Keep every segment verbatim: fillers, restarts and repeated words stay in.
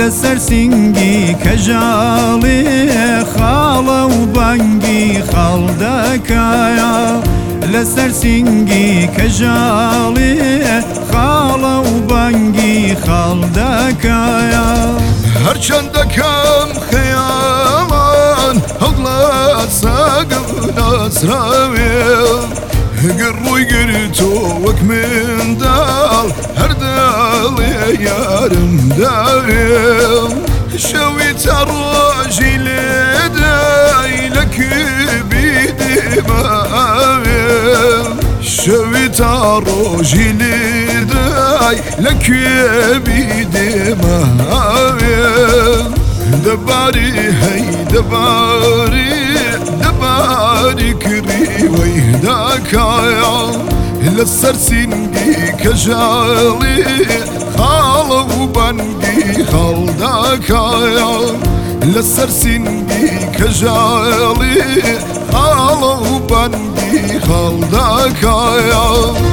لسر سنگی کجالی خاله و بانگی خال دکایا لسر سنگی کجالی خاله و بانگی خال دکایا هرچند کم خیامان هەوڵات ساگم ناسراوێ گەڕووی گرتۆ وەک منداڵ هەرداڵێ یارم داوێ شەوی تا ڕۆژی لێدای لە کبی دێماوێ شەوی تا ڕۆژی لێدای لە کوێبی دێماوێ دەباری هەی دەباری دەباری کڕی وەی داکایە لەسەر سینگی کەژاڵی خاڵە و بانگی خاڵ داکایە لەسەر سینگی کەژاڵی خاڵە و بانگی خاڵ داکایە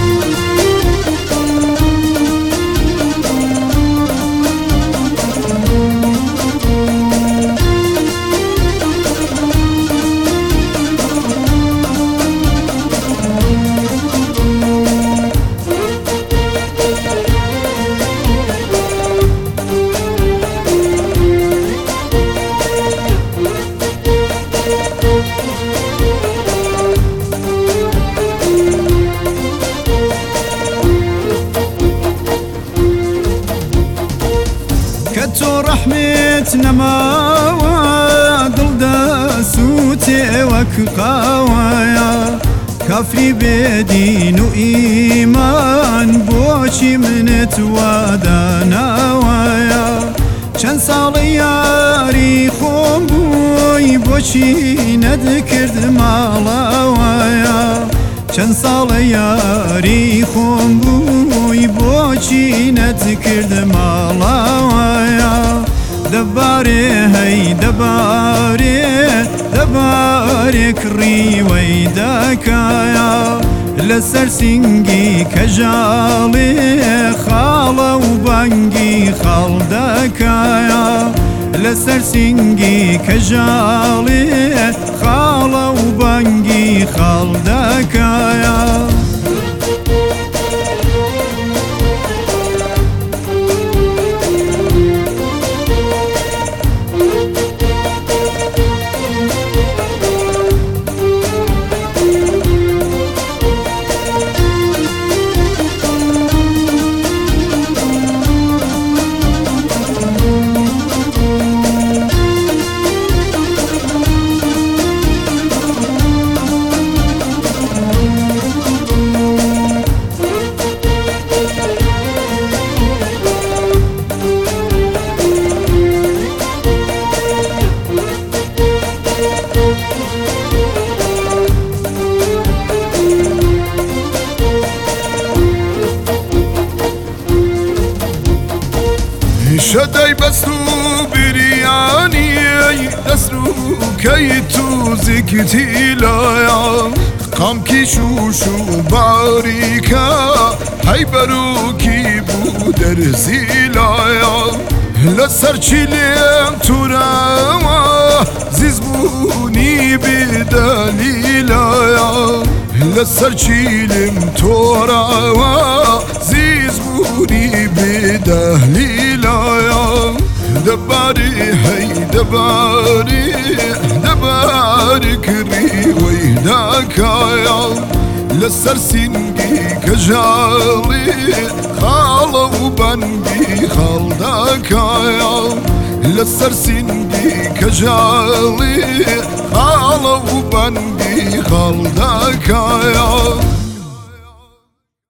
تۆ ڕەحمێت نەماوە دڵدا سووتێ وەک قاوایە کافری بێدین و ئیمان بۆچی منت واداناوایە چەند ساڵی یاری خۆم بووی بۆچی نەدکرد ماڵاوایە چەند ساڵە یاری خۆم بووی بۆچی نەدکرد ماڵاوایە دەبارێ هەی دەبارێ دەبارێ کڕی وەی داکایە لەسەر سینگی کەژاڵێ خاڵە و بانگی خاڵ داکایە لەسەر سینگی کەژاڵێ خاڵە و بانگی خاڵ داکایە شەدای بەست و بریانی دەسروکەی توزیکتی لایە قامکی شوش و باریکە هەی بەروکی بوو دەرزی لایە لەسەر چی لێم تووراوە زیزبوونی بێدەلیلایە لەسەر چیلم تۆراوە زیزبوونی بێدەلیلایە دەباری هەی دەباری دەباری کڕی وەی داکایە لەسەر سینگی کەژاڵی خاڵە و بانگی خاڵ داکایە لەسەر سینگی کەژاڵی خاڵە و بانگی خاڵ داکایە